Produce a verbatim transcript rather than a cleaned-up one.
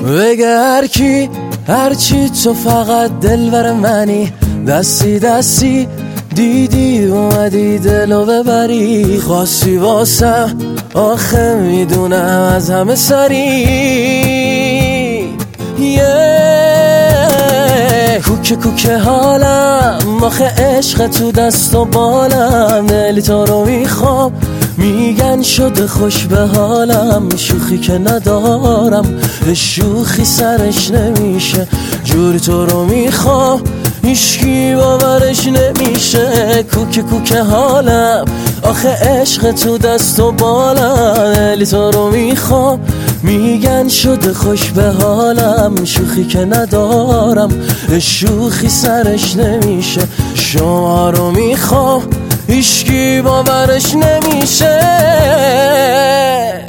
بگه هر کی هرچی تو فقط دلبر منی، دستی دستی دیدی اومدی دلو ببری، خواستی واسم آخه میدونم از همه سری. یه کوکه کوکه حالم آخه عشق تو دست و بالم، دلی تو رو میخوام میگن شده خوش به حالم، شوخی که ندارم شوخی سرش نمیشه، جوری تو رو میخوام هیچکی باورش نمیشه. کوکه کوکه حالم آخه عشق تو دست و بالم، دلی تو رو میخوام میگن شده خوش به حالم، شوخی که ندارم شوخی سرش نمیشه، شما رو میخوام هیچکی باورش نمیشه.